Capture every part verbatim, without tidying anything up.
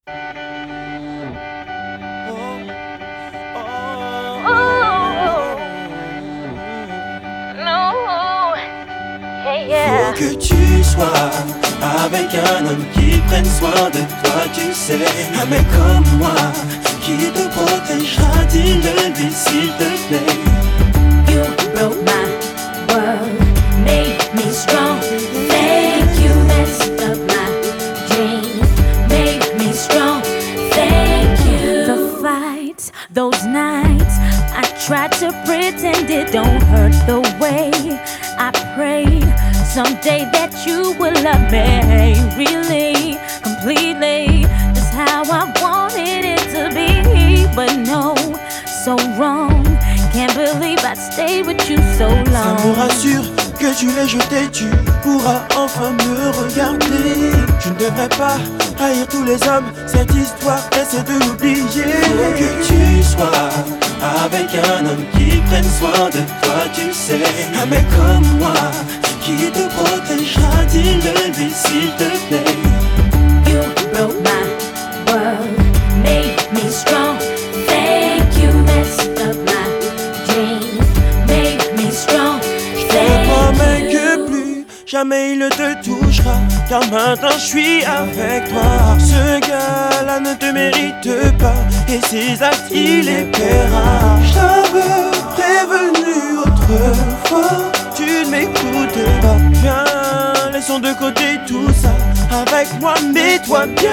Faut que tu sois avec un homme qui prenne soin de toi, tu sais. Un mec comme moi qui te protégera, dis-le lui s'il te plaît. You broke my world, made me strong. Thank you, messed up my dreams, made me strong. Thank you. The fights, those nights, I tried to pretend it don't hurt the way I prayed someday that you will love me, really, completely, just how I wanted it to be. But no, so wrong, can't believe I stayed with you so long. Ça me rassure que tu l'aies jeté, tu pourras enfin me regarder. Je ne devrais pas haïr tous les hommes, cette histoire, essaie de l'oublier. Faut que tu sois avec un homme qui prenne soin de toi, tu sais. Un mec comme moi qui te protégera, dis-le lui s'il te plaît. You broke my world, made me strong. Thank you, messed up my dreams, made me strong. Je te promets que plus jamais il ne te touchera, car maintenant je suis avec toi. Ce gars-là ne te mérite pas, et ses actes il les paiera. Je t'avais prévenu autrefois, tu ne m'écoutes pas. Viens, laissons de côté tout ça, avec moi mets-toi bien.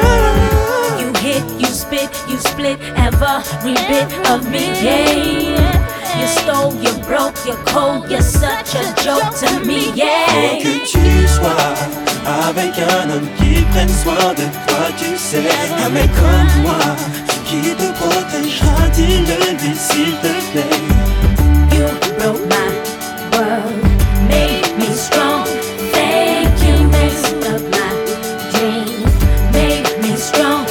You hit, you spit, you split every bit of me, yeah. You stole, you broke, you're cold, you're such a joke to me, yeah. Faut que tu sois avec un homme qui prenne soin de toi, tu sais. Un mec comme moi qui te protégera, dis-le lui s'il te plaît. You broke my world, made me strong. Thank you, messed up my dreams, made me strong.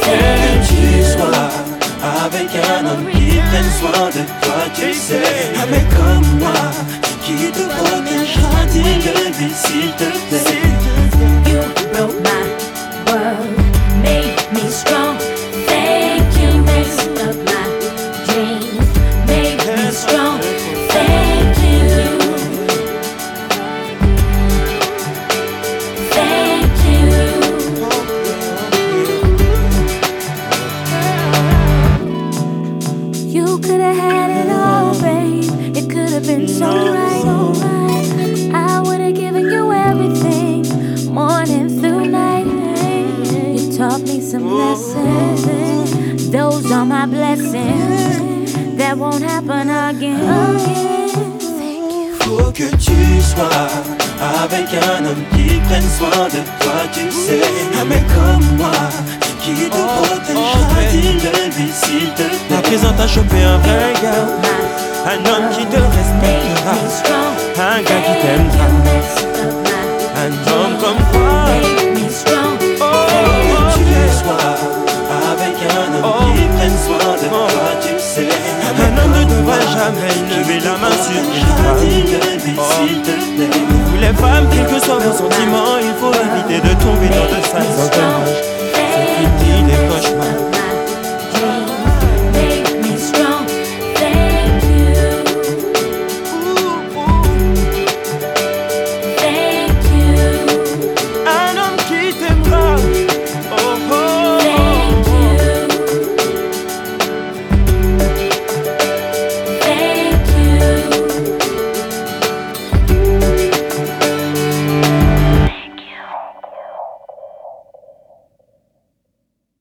Que tu sois avec un homme qui prenne soin de toi, tu sais. Un mec comme moi qui te protégera, dis-le lui s'il te plaît. You broke my world, made me strong. Thank you, messed up my dreams, made me strong. Thank you, thank you. You could have had it all, babe. It could have been so right, so right. I would have given you everything, morning through night. You taught me some lessons. Those are my blessings. That won't happen again. Faut que tu sois avec un homme qui prenne soin de toi, tu sais. Un mec comme moi qui te protégera, dis-le lui s'il te plaît. À présent t'as chopé un vrai gars, un homme qui te respectera, un gars qui t'aimera, un homme comme toi.